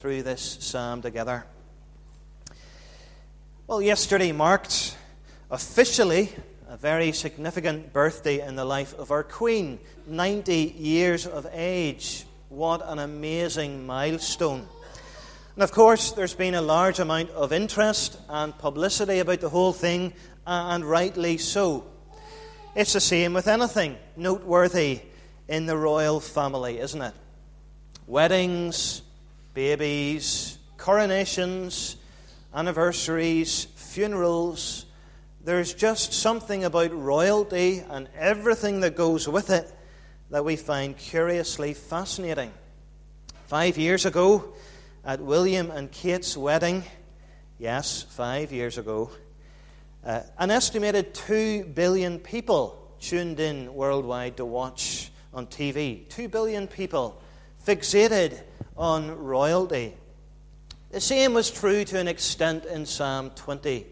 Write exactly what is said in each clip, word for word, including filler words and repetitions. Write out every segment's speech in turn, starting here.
through this psalm together. Well, yesterday marked officially a very significant birthday in the life of our Queen, ninety years of age. What an amazing milestone. And of course, there's been a large amount of interest and publicity about the whole thing, and rightly so. It's the same with anything noteworthy in the royal family, isn't it? Weddings, babies, coronations, anniversaries, funerals. There's just something about royalty and everything that goes with it that we find curiously fascinating. Five years ago, at William and Kate's wedding, yes, five years ago, uh, an estimated two billion people tuned in worldwide to watch on T V. Two billion people fixated on royalty. The same was true to an extent in Psalm twenty.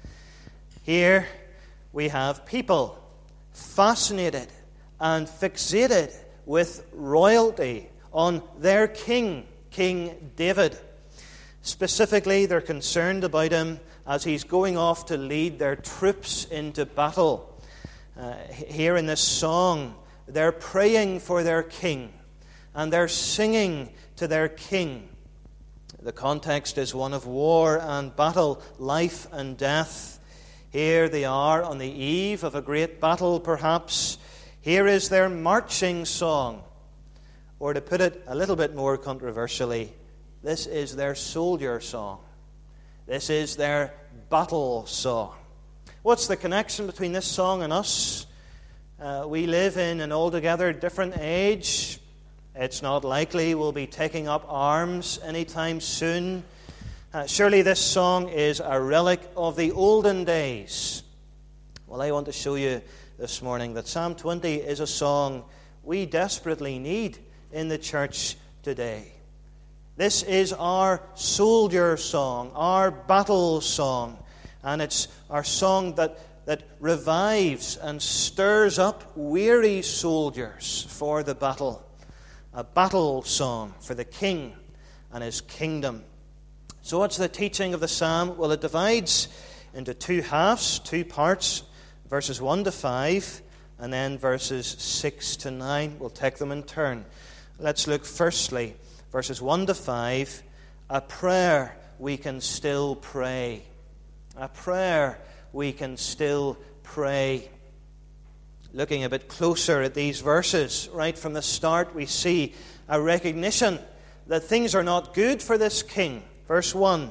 Here we have people fascinated and fixated with royalty on their king, King David. Specifically, they're concerned about him as he's going off to lead their troops into battle. Uh, here in this song, they're praying for their king and they're singing to their king. The context is one of war and battle, life and death. Here they are on the eve of a great battle, perhaps. Here is their marching song. Or to put it a little bit more controversially, this is their soldier song. This is their battle song. What's the connection between this song and us? Uh, we live in an altogether different age. It's not likely we'll be taking up arms anytime soon. Uh, surely this song is a relic of the olden days. Well, I want to show you this morning that Psalm twenty is a song we desperately need in the church today. This is our soldier song, our battle song, and it's our song that, that revives and stirs up weary soldiers for the battle. A battle song for the king and his kingdom. So what's the teaching of the psalm? Well, it divides into two halves, two parts, verses one to five, and then verses six to nine. We'll take them in turn. Let's look firstly, verses one to five, a prayer we can still pray. A prayer we can still pray. Looking a bit closer at these verses, right from the start, we see a recognition that things are not good for this king. Verse one,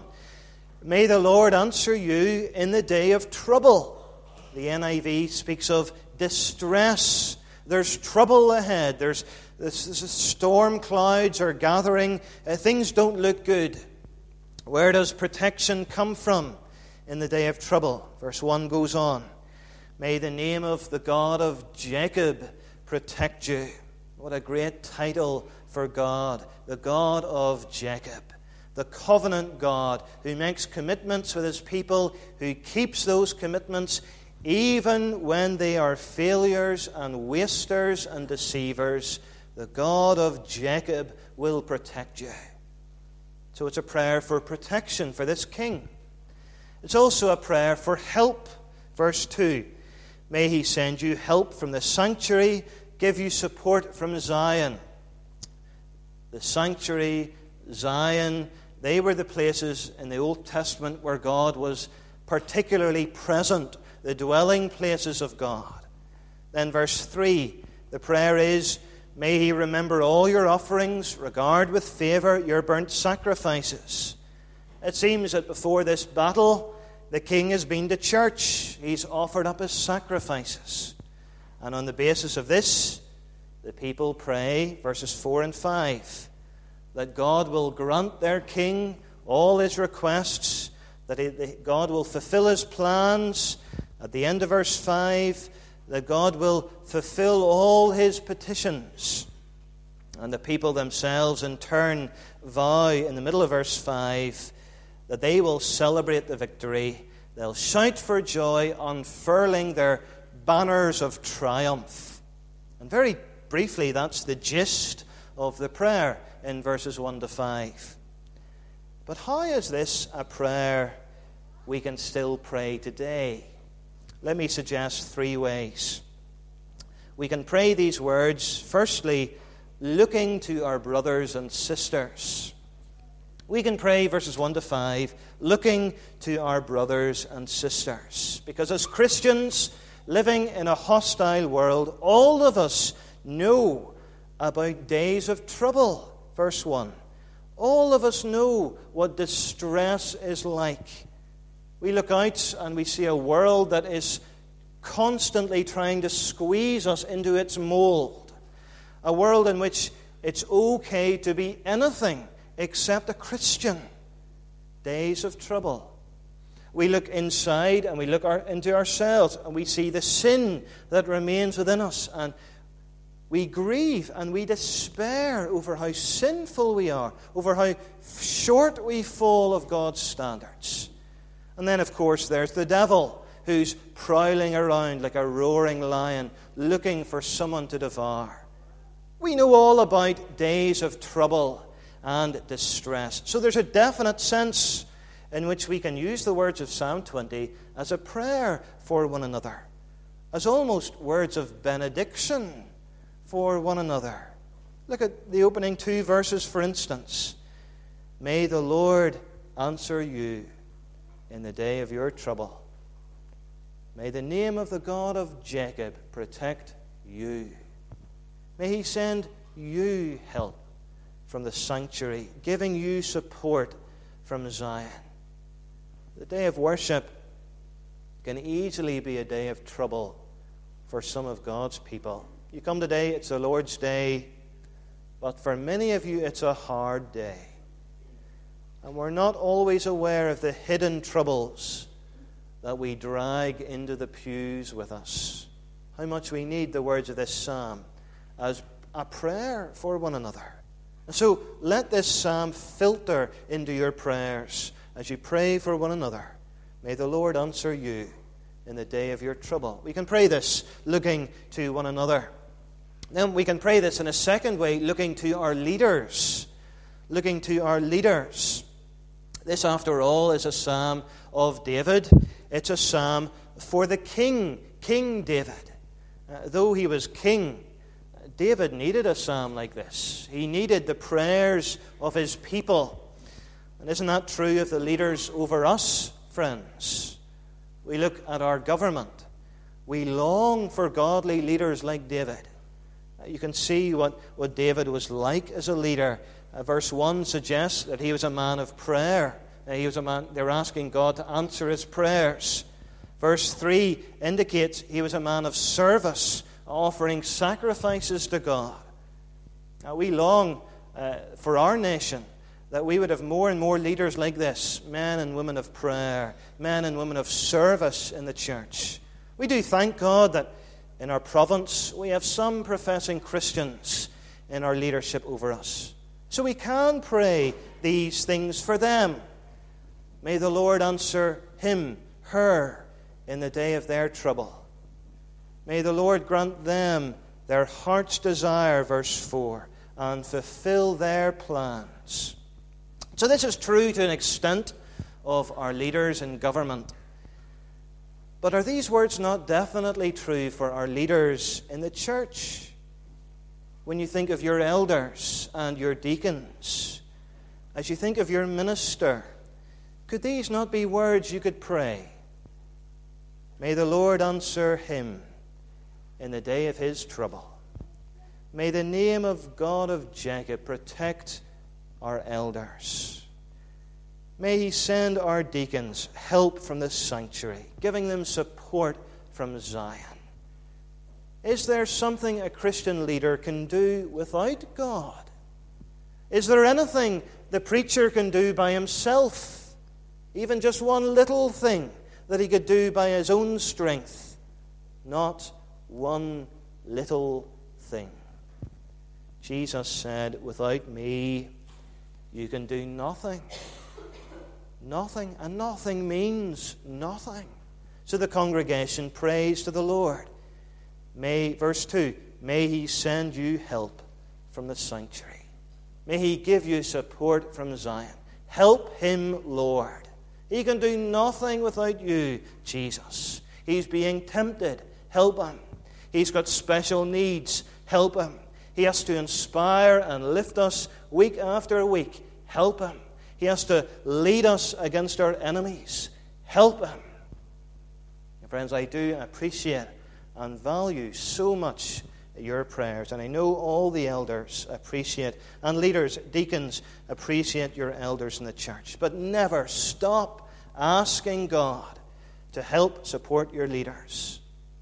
may the Lord answer you in the day of trouble. The N I V speaks of distress. There's trouble ahead. There's this, this storm clouds are gathering. Uh, things don't look good. Where does protection come from in the day of trouble? Verse one goes on. May the name of the God of Jacob protect you. What a great title for God. The God of Jacob. The covenant God who makes commitments with his people, who keeps those commitments even when they are failures and wasters and deceivers. The God of Jacob will protect you. So it's a prayer for protection for this king. It's also a prayer for help. Verse two. May he send you help from the sanctuary, give you support from Zion. The sanctuary, Zion, they were the places in the Old Testament where God was particularly present, the dwelling places of God. Then verse three, the prayer is, may he remember all your offerings, regard with favor your burnt sacrifices. It seems that before this battle, the king has been to church. He's offered up his sacrifices. And on the basis of this, the people pray, verses four and five, that God will grant their king all his requests, that he, God will fulfill his plans. At the end of verse five, that God will fulfill all his petitions. And the people themselves in turn vow in the middle of verse five that they will celebrate the victory. They'll shout for joy, unfurling their banners of triumph. And very briefly, that's the gist of the prayer in verses one to five. But how is this a prayer we can still pray today? Let me suggest three ways. We can pray these words, firstly, looking to our brothers and sisters. We can pray verses one to five, looking to our brothers and sisters. Because as Christians living in a hostile world, all of us know about days of trouble. Verse one. All of us know what distress is like. We look out and we see a world that is constantly trying to squeeze us into its mold. A world in which it's okay to be anything except a Christian. Days of trouble. We look inside and we look our, into ourselves and we see the sin that remains within us. And we grieve and we despair over how sinful we are, over how short we fall of God's standards. And then, of course, there's the devil, who's prowling around like a roaring lion, looking for someone to devour. We know all about days of trouble and distress. So there's a definite sense in which we can use the words of Psalm twenty as a prayer for one another, as almost words of benediction for one another. Look at the opening two verses, for instance. May the Lord answer you in the day of your trouble. May the name of the God of Jacob protect you. May he send you help from the sanctuary, giving you support from Zion. The day of worship can easily be a day of trouble for some of God's people. You come today, it's the Lord's day, but for many of you it's a hard day. And we're not always aware of the hidden troubles that we drag into the pews with us. How much we need the words of this psalm as a prayer for one another. And so let this psalm filter into your prayers as you pray for one another. May the Lord answer you in the day of your trouble. We can pray this looking to one another. Then we can pray this in a second way, looking to our leaders. Looking to our leaders. This, after all, is a psalm of David. It's a psalm for the king, King David. Uh, though he was king, David needed a psalm like this. He needed the prayers of his people. And isn't that true of the leaders over us, friends? We look at our government. We long for godly leaders like David. You can see what, what David was like as a leader. Uh, verse one suggests that he was a man of prayer. Uh, he was a man, they were asking God to answer his prayers. Verse three indicates he was a man of service, offering sacrifices to God. Now, we long uh, for our nation that we would have more and more leaders like this, men and women of prayer, men and women of service in the church. We do thank God that in our province, we have some professing Christians in our leadership over us. So we can pray these things for them. May the Lord answer him, her, in the day of their trouble. May the Lord grant them their heart's desire, verse four, and fulfill their plans. So this is true to an extent of our leaders in government. But are these words not definitely true for our leaders in the church? When you think of your elders and your deacons, as you think of your minister, could these not be words you could pray? May the Lord answer him in the day of his trouble. May the name of God of Jacob protect our elders. May he send our deacons help from the sanctuary, giving them support from Zion. Is there something a Christian leader can do without God? Is there anything the preacher can do by himself? Even just one little thing that he could do by his own strength? Not one little thing. Jesus said, without me, you can do nothing. Nothing. And nothing means nothing. So the congregation prays to the Lord. May, verse two, may he send you help from the sanctuary. May he give you support from Zion. Help him, Lord. He can do nothing without you, Jesus. He's being tempted. Help him. He's got special needs. Help him. He has to inspire and lift us week after week. Help him. He has to lead us against our enemies. Help him. And friends, I do appreciate and value so much your prayers. And I know all the elders appreciate, and leaders, deacons, appreciate your elders in the church. But never stop asking God to help support your leaders.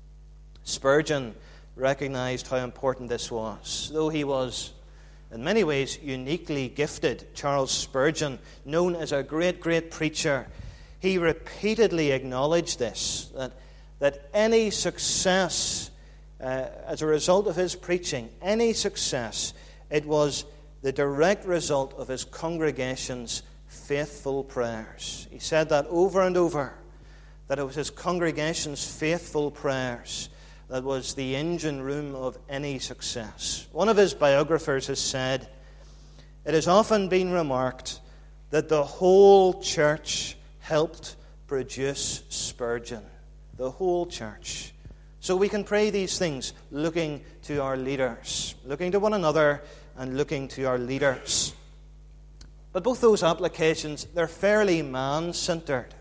Spurgeon recognized how important this was. Though he was, in many ways, uniquely gifted, Charles Spurgeon, known as a great, great preacher, he repeatedly acknowledged this, that, that any success Uh, as a result of his preaching, any success, it was the direct result of his congregation's faithful prayers. He said that over and over, that it was his congregation's faithful prayers that was the engine room of any success. One of his biographers has said, "It has often been remarked that the whole church helped produce Spurgeon." The whole church. So we can pray these things looking to our leaders, looking to one another and looking to our leaders. But both those applications, they're fairly man-centered.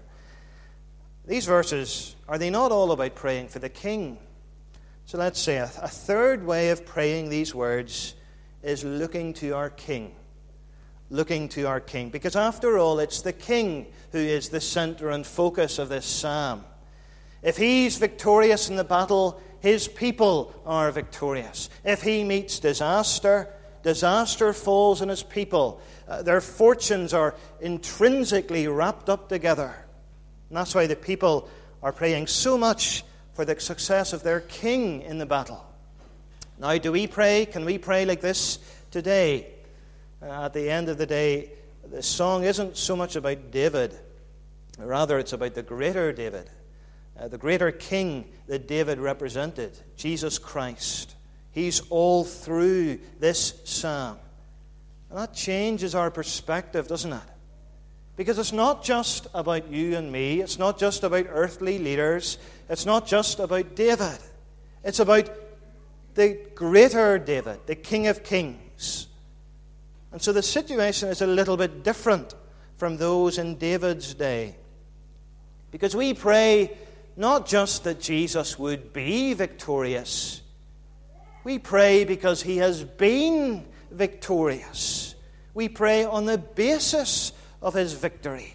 These verses, are they not all about praying for the king? So let's say a, a third way of praying these words is looking to our king. Looking to our king. Because after all, it's the king who is the center and focus of this psalm. If he's victorious in the battle, his people are victorious. If he meets disaster, disaster falls on his people. Uh, their fortunes are intrinsically wrapped up together. And that's why the people are praying so much for the success of their king in the battle. Now, do we pray? Can we pray like this today? Uh, at the end of the day, the song isn't so much about David. Rather, it's about the greater David. Uh, the greater king that David represented, Jesus Christ. He's all through this psalm. And that changes our perspective, doesn't it? Because it's not just about you and me. It's not just about earthly leaders. It's not just about David. It's about the greater David, the King of Kings. And so the situation is a little bit different from those in David's day. Because we pray not just that Jesus would be victorious. We pray because he has been victorious. We pray on the basis of his victory.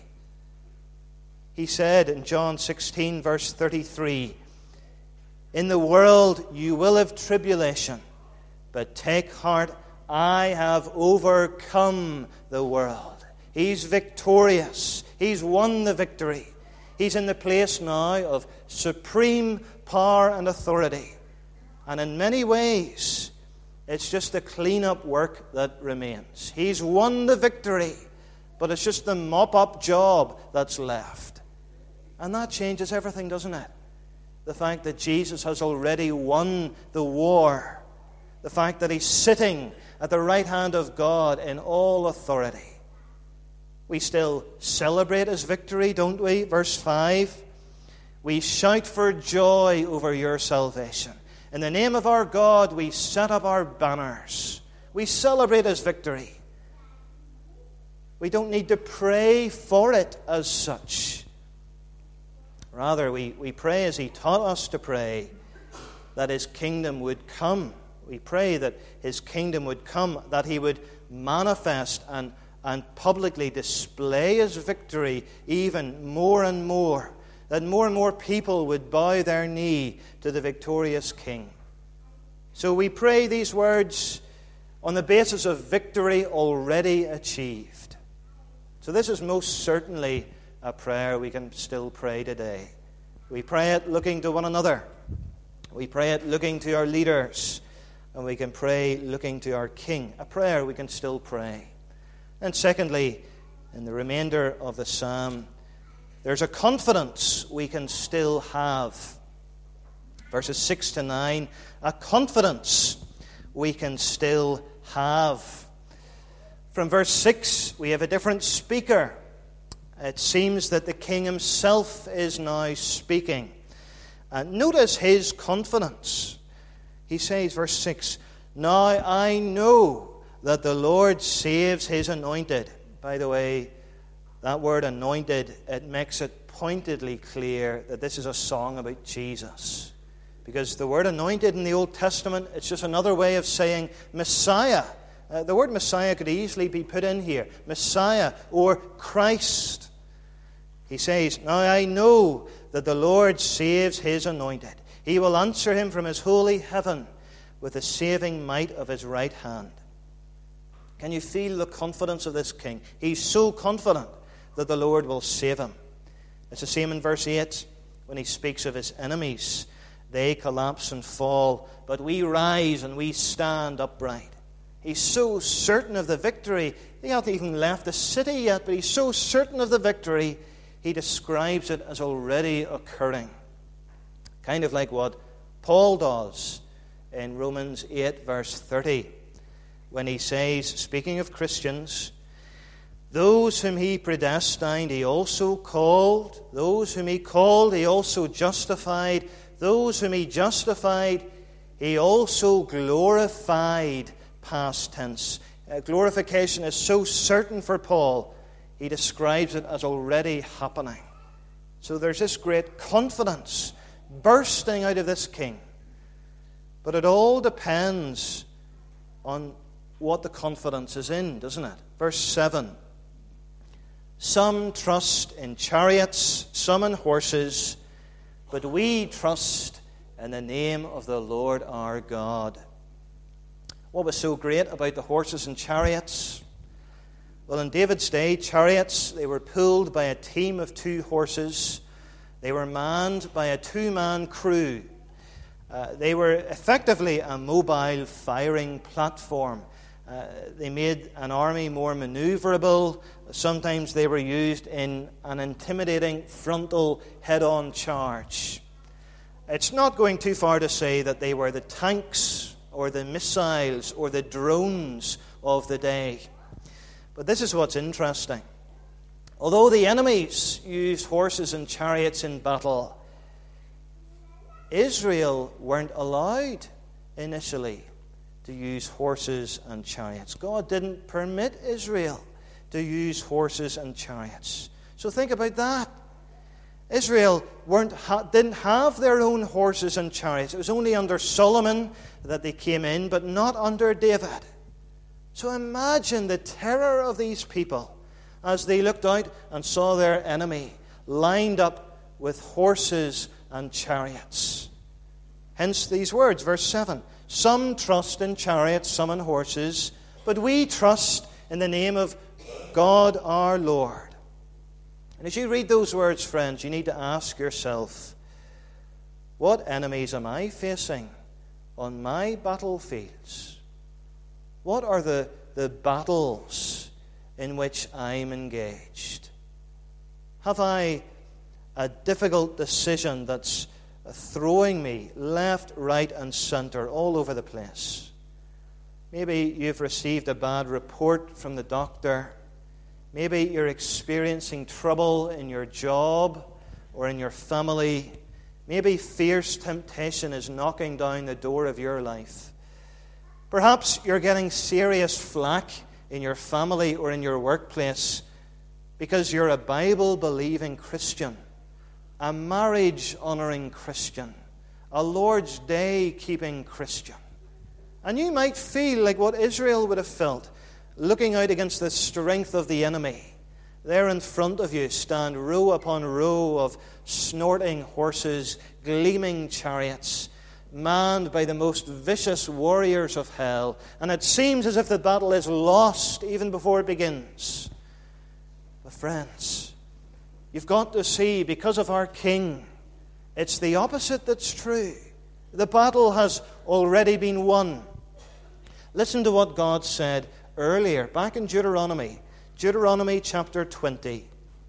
He said in John sixteen, verse thirty-three, "In the world you will have tribulation, but take heart, I have overcome the world." He's victorious. He's won the victory. He's in the place now of supreme power and authority. And in many ways, it's just the clean-up work that remains. He's won the victory, but it's just the mop-up job that's left. And that changes everything, doesn't it? The fact that Jesus has already won the war. The fact that he's sitting at the right hand of God in all authority. We still celebrate his victory, don't we? Verse five, "We shout for joy over your salvation. In the name of our God, we set up our banners." We celebrate his victory. We don't need to pray for it as such. Rather, we, we pray as he taught us to pray, that his kingdom would come. We pray that his kingdom would come, that he would manifest and and publicly display his victory even more and more, that more and more people would bow their knee to the victorious King. So we pray these words on the basis of victory already achieved. So this is most certainly a prayer we can still pray today. We pray it looking to one another. We pray it looking to our leaders. And we can pray looking to our King. A prayer we can still pray. And secondly, in the remainder of the psalm, there's a confidence we can still have. Verses six to nine, a confidence we can still have. From verse six, we have a different speaker. It seems that the king himself is now speaking. And notice his confidence. He says, verse six, "Now I know that the Lord saves his anointed." By the way, that word anointed, it makes it pointedly clear that this is a song about Jesus. Because the word anointed in the Old Testament, it's just another way of saying Messiah. Uh, the word Messiah could easily be put in here. Messiah or Christ. He says, "Now I know that the Lord saves his anointed. He will answer him from his holy heaven with the saving might of his right hand." Can you feel the confidence of this king? He's so confident that the Lord will save him. It's the same in verse eight when he speaks of his enemies. They collapse and fall, but we rise and we stand upright. He's so certain of the victory. He hasn't even left the city yet, but he's so certain of the victory, he describes it as already occurring. Kind of like what Paul does in Romans eight, verse thirty, when he says, speaking of Christians, "Those whom he predestined, he also called. Those whom he called, he also justified. Those whom he justified, he also glorified." Past tense. Uh, glorification is so certain for Paul, he describes it as already happening. So there's this great confidence bursting out of this king. But it all depends on what the confidence is in, doesn't it? Verse seven. "Some trust in chariots, some in horses, but we trust in the name of the Lord our God." What was so great about the horses and chariots? Well, in David's day, chariots, they were pulled by a team of two horses. They were manned by a two-man crew. Uh, they were effectively a mobile firing platform. Uh, they made an army more maneuverable. Sometimes they were used in an intimidating frontal head-on charge. It's not going too far to say that they were the tanks or the missiles or the drones of the day. But this is what's interesting. Although the enemies used horses and chariots in battle, Israel weren't allowed initially to use horses and chariots. God didn't permit Israel to use horses and chariots. So think about that. Israel weren't ha- didn't have their own horses and chariots. It was only under Solomon that they came in, but not under David. So imagine the terror of these people as they looked out and saw their enemy lined up with horses and chariots. Hence these words, verse seven. "Some trust in chariots, some in horses, but we trust in the name of God our Lord." And as you read those words, friends, you need to ask yourself, what enemies am I facing on my battlefields? What are the, the battles in which I'm engaged? Have I a difficult decision that's throwing me left, right, and center all over the place? Maybe you've received a bad report from the doctor. Maybe you're experiencing trouble in your job or in your family. Maybe fierce temptation is knocking down the door of your life. Perhaps you're getting serious flack in your family or in your workplace because you're a Bible-believing Christian, a marriage-honoring Christian, a Lord's Day-keeping Christian. And you might feel like what Israel would have felt, looking out against the strength of the enemy. There in front of you stand row upon row of snorting horses, gleaming chariots, manned by the most vicious warriors of hell. And it seems as if the battle is lost even before it begins. But friends, you've got to see, because of our King, it's the opposite that's true. The battle has already been won. Listen to what God said earlier, back in Deuteronomy, Deuteronomy chapter twenty.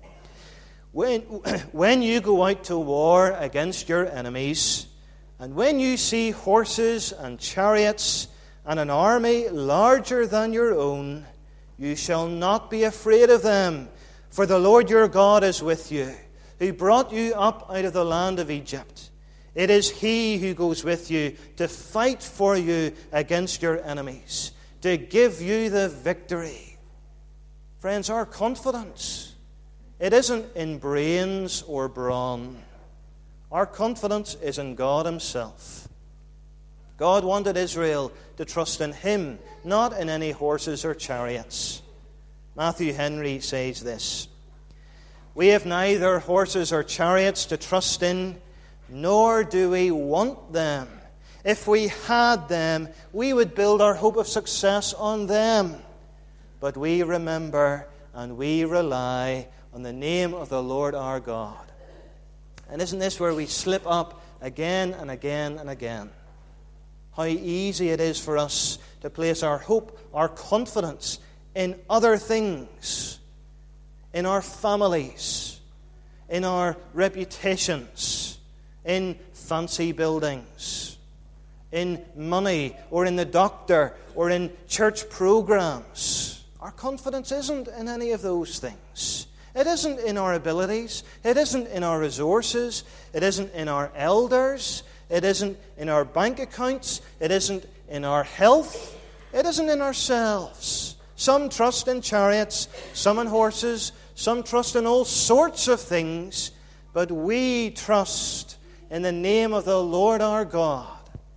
When, when you go out to war against your enemies, and when you see horses and chariots and an army larger than your own, You shall not be afraid of them, for the Lord your God is with you, who brought you up out of the land of Egypt. It is He who goes with you to fight for you against your enemies, to give you the victory. Friends, our confidence, it isn't in brains or brawn. Our confidence is in God Himself. God wanted Israel to trust in Him, not in any horses or chariots. Matthew Henry says this: "We have neither horses or chariots to trust in, nor do we want them. If we had them, we would build our hope of success on them. But we remember and we rely on the name of the Lord our God." And isn't this where we slip up again and again and again? How easy it is for us to place our hope, our confidence in other things, in our families, in our reputations, in fancy buildings, in money, or in the doctor, or in church programs. Our confidence isn't in any of those things. It isn't in our abilities. It isn't in our resources. It isn't in our elders. It isn't in our bank accounts. It isn't in our health. It isn't in ourselves. Some trust in chariots, some in horses, some trust in all sorts of things, but we trust in the name of the Lord our God.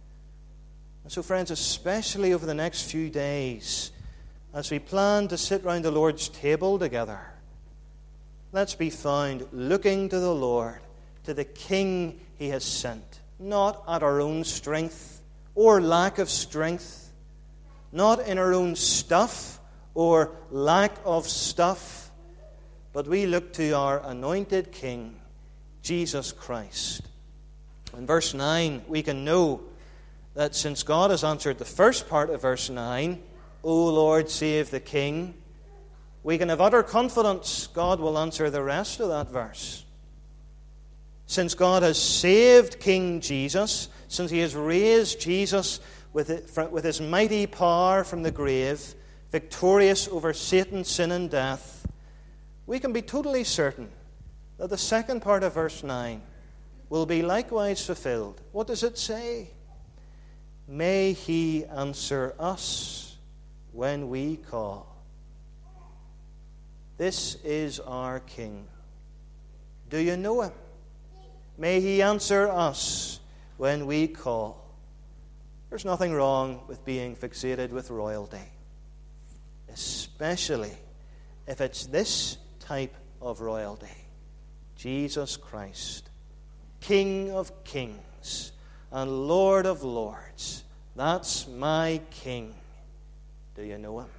And so, friends, especially over the next few days, as we plan to sit round the Lord's table together, let's be found looking to the Lord, to the King He has sent, not at our own strength or lack of strength, not in our own stuff or lack of stuff, but we look to our anointed King, Jesus Christ. In verse nine, we can know that since God has answered the first part of verse nine, O Lord, save the King, we can have utter confidence God will answer the rest of that verse. Since God has saved King Jesus, since He has raised Jesus with, it, with His mighty power from the grave, victorious over Satan, sin, and death, we can be totally certain that the second part of verse nine will be likewise fulfilled. What does it say? May He answer us when we call. This is our King. Do you know Him? May He answer us when we call. There's nothing wrong with being fixated with royalty, especially if it's this type of royalty. Jesus Christ, King of kings and Lord of lords. That's my King. Do you know Him?